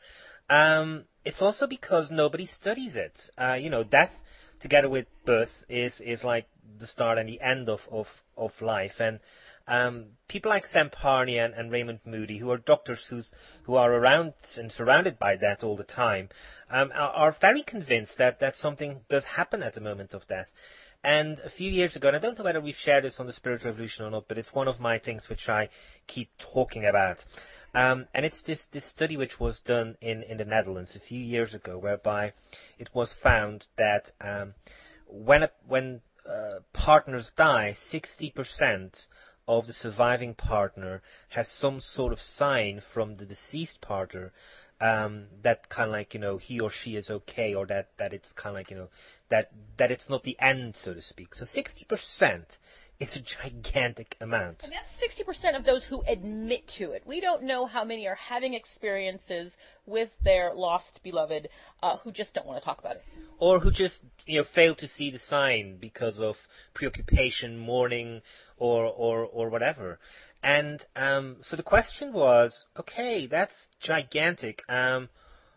Um, it's also because nobody studies it. Uh, you know, death together with birth is, is like the start and the end of, of, of life. And um, people like Sam Parney and, and Raymond Moody, who are doctors who's, who are around and surrounded by death all the time, um, are, are very convinced that, that something does happen at the moment of death. And a few years ago, and I don't know whether we've shared this on the Spirit Revolution or not, but it's one of my things which I keep talking about. Um, and it's this, this study which was done in, in the Netherlands a few years ago, whereby it was found that um, when a, when uh, partners die, sixty percent of the surviving partner has some sort of sign from the deceased partner um, that kind of like, you know, he or she is okay, or that, that it's kind of like, you know, that, that it's not the end, so to speak. So sixty percent. It's a gigantic amount. And that's sixty percent of those who admit to it. We don't know how many are having experiences with their lost beloved uh, who just don't want to talk about it. Or who just, you know, fail to see the sign because of preoccupation, mourning, or, or, or whatever. And um, so the question was, okay, that's gigantic. Um,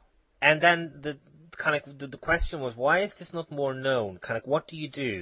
and then the kind of the, the question was, why is this not more known? Kind of, what do you do?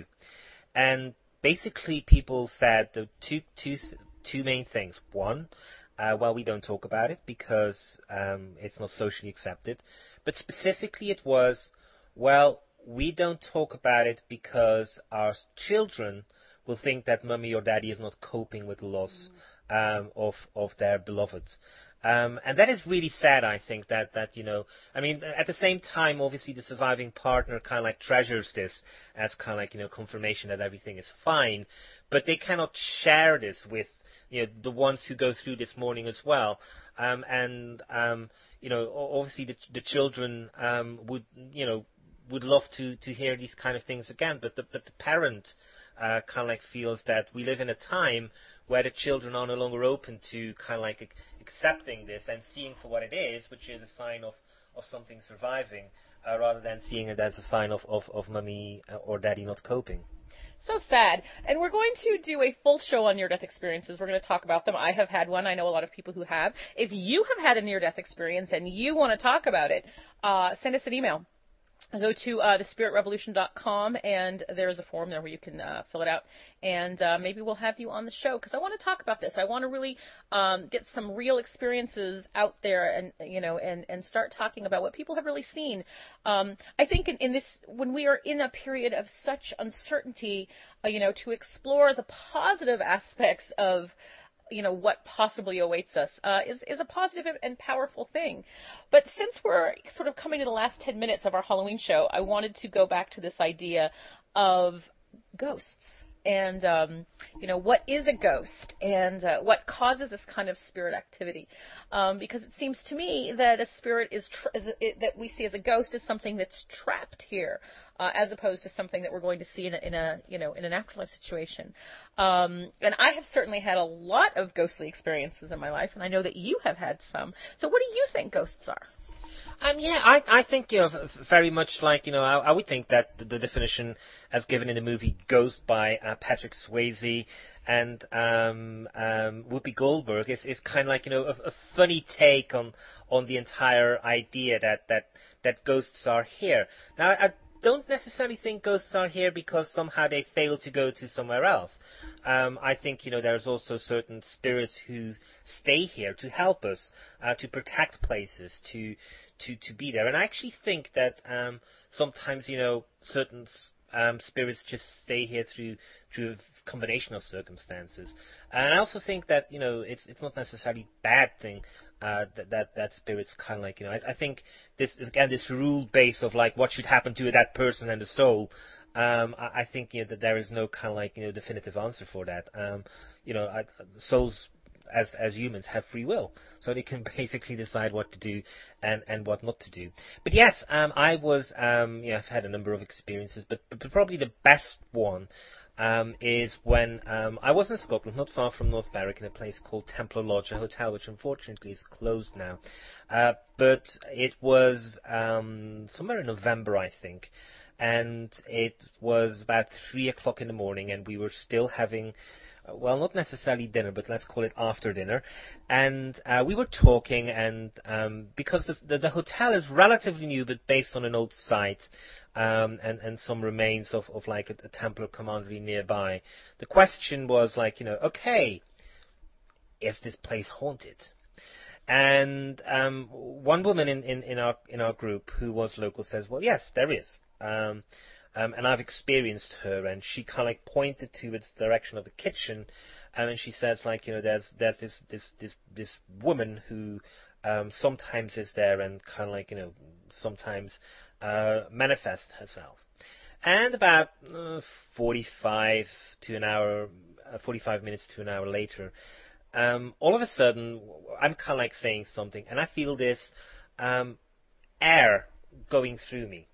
And basically, people said the two, two, two main things. One, uh, well, we don't talk about it because um, it's not socially accepted. But specifically, it was, well, we don't talk about it because our children will think that mummy or daddy is not coping with the loss mm. um, of of their beloved. Um, and that is really sad, I think, that, that, you know, I mean, at the same time, obviously, the surviving partner kind of like treasures this as kind of like, you know, confirmation that everything is fine, but they cannot share this with, you know, the ones who go through this mourning as well. Um, and, um, you know, obviously the, the children um, would, you know, would love to, to hear these kind of things again, but the, but the parent uh, kind of like feels that we live in a time where the children are no longer open to kind of like accepting this and seeing for what it is, which is a sign of, of something surviving, uh, rather than seeing it as a sign of, of, of mummy or daddy not coping. So sad. And we're going to do a full show on near-death experiences. We're going to talk about them. I have had one. I know a lot of people who have. If you have had a near-death experience and you want to talk about it, uh, send us an email. Go to uh, the spirit revolution dot com, and there's a form there where you can uh, fill it out, and uh, maybe we'll have you on the show, because I want to talk about this. I want to really um, get some real experiences out there, and you know, and, and start talking about what people have really seen. Um, I think in, in this, when we are in a period of such uncertainty, uh, you know, to explore the positive aspects of, you know, what possibly awaits us uh, is, is a positive and powerful thing. But since we're sort of coming to the last ten minutes of our Halloween show, I wanted to go back to this idea of ghosts. And, um, you know, what is a ghost, and uh, what causes this kind of spirit activity? Um, because it seems to me that a spirit is, tra- is a, it, that we see as a ghost is something that's trapped here, uh, as opposed to something that we're going to see in a, in a you know, in an afterlife situation. Um, and I have certainly had a lot of ghostly experiences in my life, and I know that you have had some. So what do you think ghosts are? Um, yeah, I, I think, you know, v- very much like, you know, I, I would think that the, the definition as given in the movie Ghost by uh, Patrick Swayze and um, um, Whoopi Goldberg is, is kind of like, you know, a, a funny take on on the entire idea that, that, that ghosts are here. Now, I don't necessarily think ghosts are here because somehow they fail to go to somewhere else. Um, I think, you know, there's also certain spirits who stay here to help us, uh, to protect places, to to to be there. And I actually think that um, sometimes, you know, certain um, spirits just stay here through through a combination of circumstances. And I also think that, you know, it's it's not necessarily a bad thing uh, that that that spirits kind of like, you know, I, I think this is again this rule base of like what should happen to that person and the soul. Um, I, I think, you know, that there is no kind of like, you know, definitive answer for that. Um, you know, I, souls as as humans have free will, so they can basically decide what to do and, and what not to do. But yes, um, I was um, yeah, I've had a number of experiences, but, but probably the best one um, is when um, I was in Scotland, not far from North Berwick, in a place called Templar Lodge, a hotel which unfortunately is closed now. Uh, but it was um, somewhere in November, I think, and it was about three o'clock in the morning, and we were still having, well, not necessarily dinner, but let's call it after dinner. And uh, we were talking, and um, because the, the, the hotel is relatively new, but based on an old site, um, and, and some remains of, of like a, a Templar commandery nearby, the question was like, you know, okay, is this place haunted? And um, one woman in, in, in our in our group who was local says, well, yes, there is. Um, Um, and I've experienced her, and she kind of like pointed to its direction of the kitchen, um, and she says like, you know, there's there's this this this this woman who um, sometimes is there and kind of like, you know, sometimes uh, manifests herself. And about uh, forty-five to an hour, uh, forty-five minutes to an hour later, um, all of a sudden I'm kind of like saying something, and I feel this um, air going through me.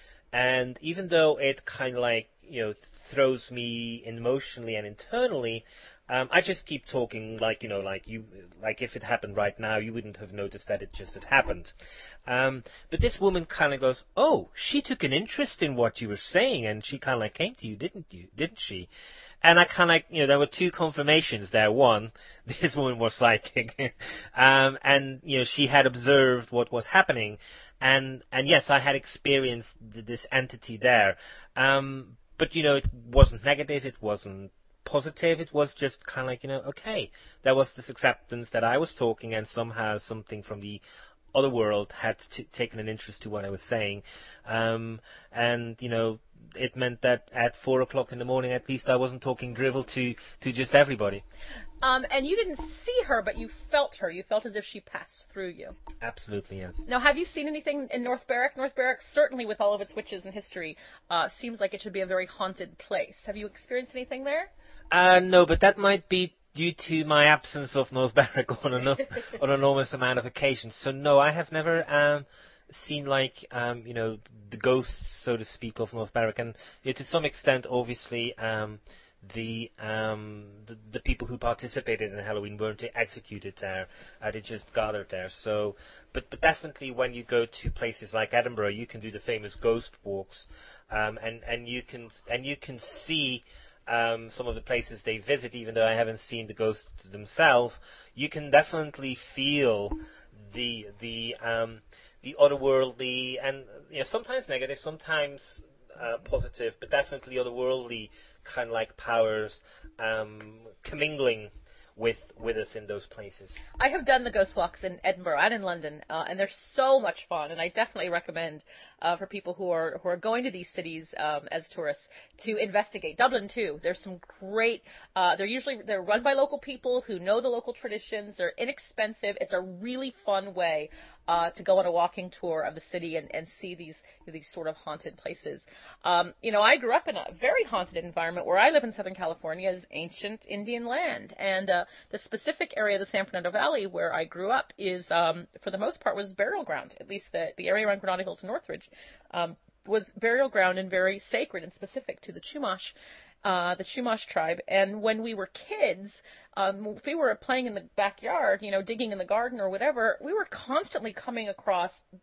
And even though it kind of like, you know, throws me emotionally and internally, um, I just keep talking like, you know, like you, like if it happened right now, you wouldn't have noticed that it just had happened. Um, but this woman kind of goes, oh, she took an interest in what you were saying, and she kind of like came to you, didn't you? Didn't she? And I kind of like, you know, there were two confirmations there. One, this woman was psychic, um, and you know, she had observed what was happening. And and yes, I had experienced this entity there, um, but you know, it wasn't negative, it wasn't positive, it was just kind of like, you know, okay, there was this acceptance that I was talking, and somehow something from the other world had t- taken an interest to what I was saying, um, and you know, it meant that at four o'clock in the morning, at least I wasn't talking drivel to to just everybody. Um, and you didn't see her, but you felt her. You felt as if she passed through you. Absolutely, yes. Now, have you seen anything in North Berwick? North Berwick, certainly with all of its witches and history, uh, seems like it should be a very haunted place. Have you experienced anything there? Uh, no, but that might be due to my absence of North Berwick on an, on an enormous amount of occasions. So no, I have never um, seen like um, you know, the ghosts, so to speak, of North Berwick, and you know, to some extent, obviously, um, the, um, the the people who participated in Halloween weren't executed there; uh, they just gathered there. So, but but definitely, when you go to places like Edinburgh, you can do the famous ghost walks, um, and and you can and you can see. Um, some of the places they visit, even though I haven't seen the ghosts themselves, you can definitely feel the the um, the otherworldly, and you know, sometimes negative, sometimes uh, positive, but definitely otherworldly kind of like powers um, commingling with with us in those places. I have done the ghost walks in Edinburgh and in London, uh, and they're so much fun. And I definitely recommend uh, for people who are who are going to these cities um, as tourists to investigate. Dublin too. There's some great. Uh, they're usually they're run by local people who know the local traditions. They're inexpensive. It's a really fun way uh, to go on a walking tour of the city and, and see these these sort of haunted places. Um, you know, I grew up in a very haunted environment. Where I live in Southern California is ancient Indian land, and uh, the specific area of the San Fernando Valley where I grew up is, um, for the most part, was burial ground. At least the, the area around Granada Hills and Northridge um, was burial ground and very sacred and specific to the Chumash, uh, the Chumash tribe. And when we were kids, um, if we were playing in the backyard, you know, digging in the garden or whatever, we were constantly coming across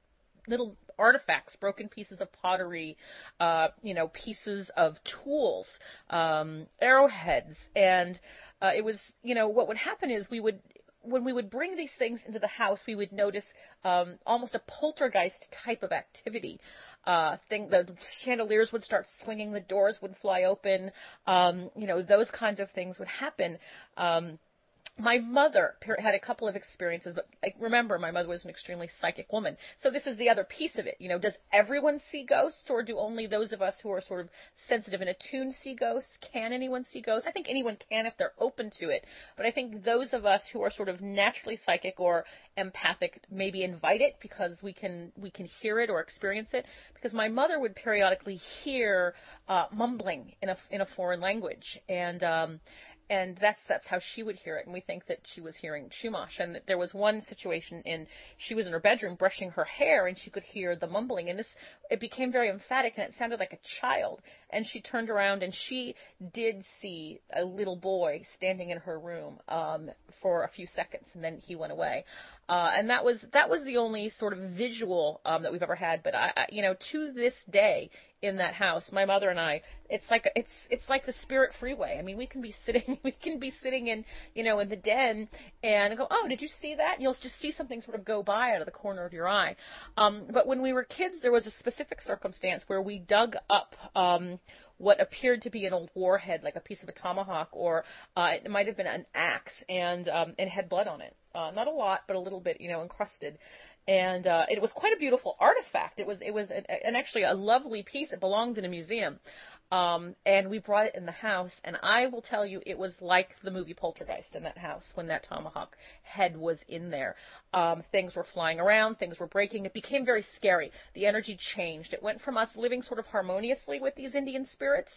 little artifacts, broken pieces of pottery, uh, you know, pieces of tools, um, arrowheads, and uh, it was, you know, what would happen is we would, when we would bring these things into the house, we would notice um, almost a poltergeist type of activity. Uh, thing, the chandeliers would start swinging, the doors would fly open, um, you know, those kinds of things would happen. Um, My mother had a couple of experiences, but I remember my mother was an extremely psychic woman. So this is the other piece of it. You know, does everyone see ghosts, or do only those of us who are sort of sensitive and attuned see ghosts? Can anyone see ghosts? I think anyone can if they're open to it. But I think those of us who are sort of naturally psychic or empathic maybe invite it because we can we can hear it or experience it. Because my mother would periodically hear uh, mumbling in a in a foreign language, and um, And that's that's how she would hear it, and we think that she was hearing Chumash. And there was one situation in she was in her bedroom brushing her hair, and she could hear the mumbling, and this it became very emphatic, and it sounded like a child. And she turned around, and she did see a little boy standing in her room um, for a few seconds, and then he went away. Uh, and that was that was the only sort of visual um, that we've ever had. But I, I, you know, to this day, in that house, my mother and I, it's like it's it's like the spirit freeway. I mean, we can be sitting we can be sitting in you know in the den and go, oh, did you see that? And you'll just see something sort of go by out of the corner of your eye. Um, but when we were kids, there was a specific circumstance where we dug up um, what appeared to be an old warhead, like a piece of a tomahawk, or uh, it might have been an axe, and um, it had blood on it. Uh, not a lot, but a little bit, you know, encrusted. And uh, it was quite a beautiful artifact. It was, it was, an, an actually a lovely piece. It belonged in a museum, um, and we brought it in the house. And I will tell you, it was like the movie Poltergeist in that house when that tomahawk head was in there. Um, things were flying around, things were breaking. It became very scary. The energy changed. It went from us living sort of harmoniously with these Indian spirits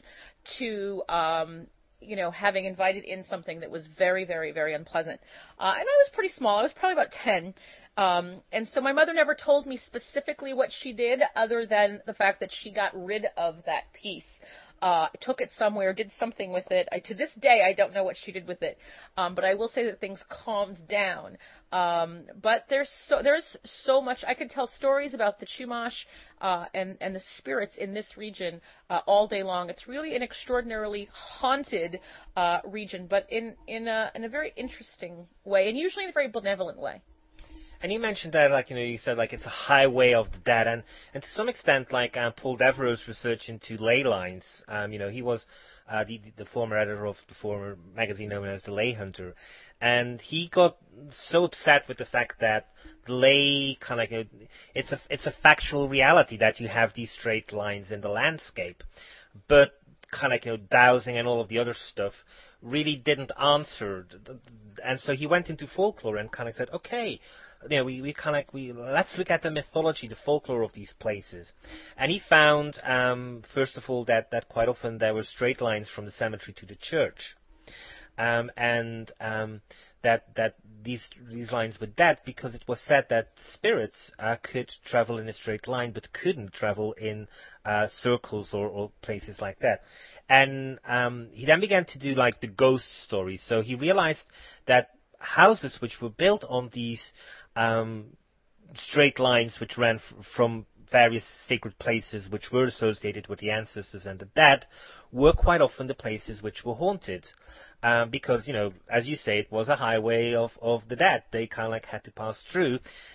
to um, you know, having invited in something that was very, very, very unpleasant. Uh, and I was pretty small. I was probably about ten. Um, and so my mother never told me specifically what she did, other than the fact that she got rid of that piece. Uh, took it somewhere, did something with it. I, to this day, I don't know what she did with it. Um, but I will say that things calmed down. Um, but there's so, there's so much. I could tell stories about the Chumash uh, and, and the spirits in this region uh, all day long. It's really an extraordinarily haunted uh, region, but in, in, a, in a very interesting way, and usually in a very benevolent way. And you mentioned that, like, you know, you said, like, it's a highway of the dead, and, and to some extent, like, um, Paul Devereux's research into ley lines, um, you know, he was uh, the, the former editor of the former magazine known as The Ley Hunter, and he got so upset with the fact that the ley kind of, like, you know, it's a, it's a factual reality that you have these straight lines in the landscape, but kind of, like, you know, dowsing and all of the other stuff really didn't answer, and so he went into folklore and kind of said, okay, you know, we, we kind of like, we, let's look at the mythology, the folklore of these places. And he found, um, first of all, that, that quite often there were straight lines from the cemetery to the church. Um, and um, that that these these lines were dead because it was said that spirits uh, could travel in a straight line but couldn't travel in uh, circles or, or places like that. And um, he then began to do like the ghost stories. So he realized that houses which were built on these um, straight lines which ran f- from various sacred places which were associated with the ancestors and the dead were quite often the places which were haunted. Um, because, you know, as you say, it was a highway of, of the dead. They kind of like had to pass through.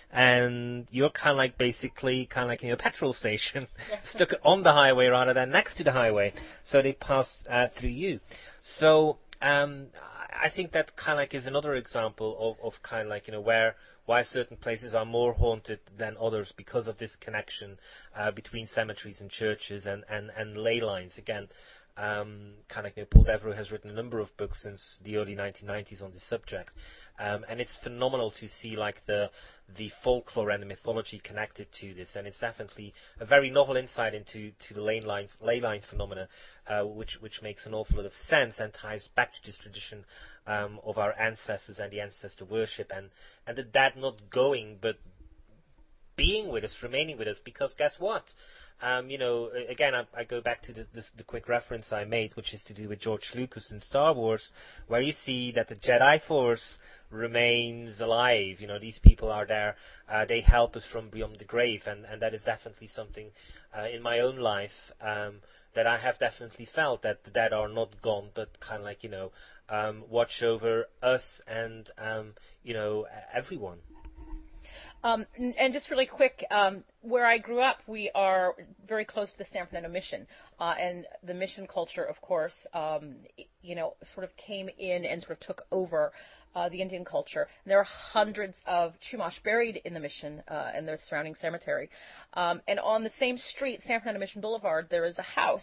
And you're kind of like basically kind of like in a petrol station, stuck on the highway rather than next to the highway. So they pass uh, through you. So um, I think that kind of like is another example of, of kind of like, you know, where why certain places are more haunted than others because of this connection uh, between cemeteries and churches and, and, and ley lines. Again, Um, kind of, you know, Paul Devereux has written a number of books since the early nineteen nineties on this subject, um, and it's phenomenal to see like the the folklore and the mythology connected to this, and it's definitely a very novel insight into to the ley line ley line phenomena, uh, which which makes an awful lot of sense and ties back to this tradition um, of our ancestors and the ancestor worship, and and the dead not going but being with us, remaining with us, because guess what? Um, you know, again, I, I go back to the, this, the quick reference I made, which is to do with George Lucas in Star Wars, where you see that the Jedi Force remains alive. You know, these people are there. Uh, they help us from beyond the grave, and, and that is definitely something uh, in my own life um, that I have definitely felt, that the dead are not gone, but kind of like, you know, um, watch over us and, um, you know, everyone. Um, and just really quick, um, where I grew up, we are very close to the San Fernando Mission, uh, and the mission culture, of course, um, you know, sort of came in and sort of took over uh, the Indian culture. There are hundreds of Chumash buried in the mission uh, and the surrounding cemetery. Um, and on the same street, San Fernando Mission Boulevard, there is a house,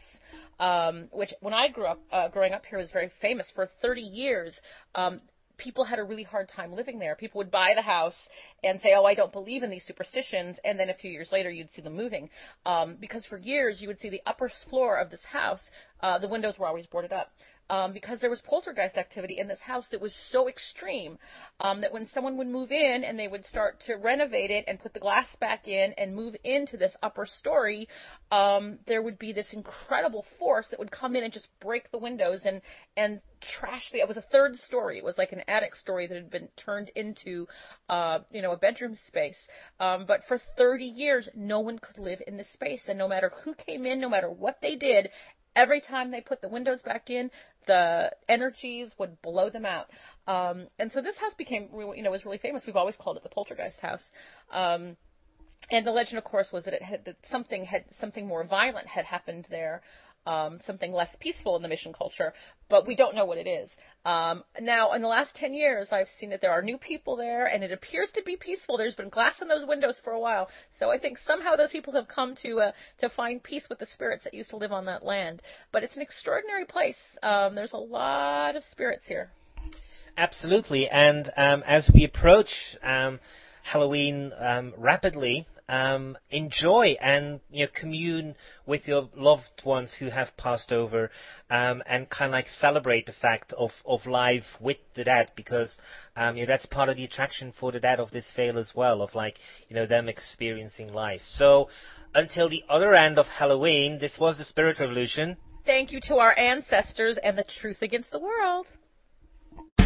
um, which when I grew up, uh, growing up here, was very famous. For thirty years, um, people had a really hard time living there. People would buy the house and say, oh, I don't believe in these superstitions, and then a few years later you'd see them moving. Um, because for years you would see the upper floor of this house, uh, the windows were always boarded up. Um, because there was poltergeist activity in this house that was so extreme um, that when someone would move in and they would start to renovate it and put the glass back in and move into this upper story, um, there would be this incredible force that would come in and just break the windows and, and trash the... It was a third story. It was like an attic story that had been turned into, uh, you know, a bedroom space. Um, but for thirty years, no one could live in this space. And no matter who came in, no matter what they did, every time they put the windows back in, the energies would blow them out. Um, and so this house became, you know, was really famous. We've always called it the Poltergeist House. Um, and the legend, of course, was that it had that something had something more violent had happened there, um, something less peaceful in the mission culture, but we don't know what it is. Um, now, in the last ten years, I've seen that there are new people there, and it appears to be peaceful. There's been glass in those windows for a while, so I think somehow those people have come to uh, to find peace with the spirits that used to live on that land. But it's an extraordinary place. Um, there's a lot of spirits here. Absolutely, and um, as we approach um, Halloween um, rapidly, Um, enjoy and, you know, commune with your loved ones who have passed over, um, and kind of like celebrate the fact of, of life with the dead, because um, you know, that's part of the attraction for the dead of this veil as well, of like, you know, them experiencing life. So until the other end of Halloween, this was the Spirit Revolution. Thank you to our ancestors and the truth against the world.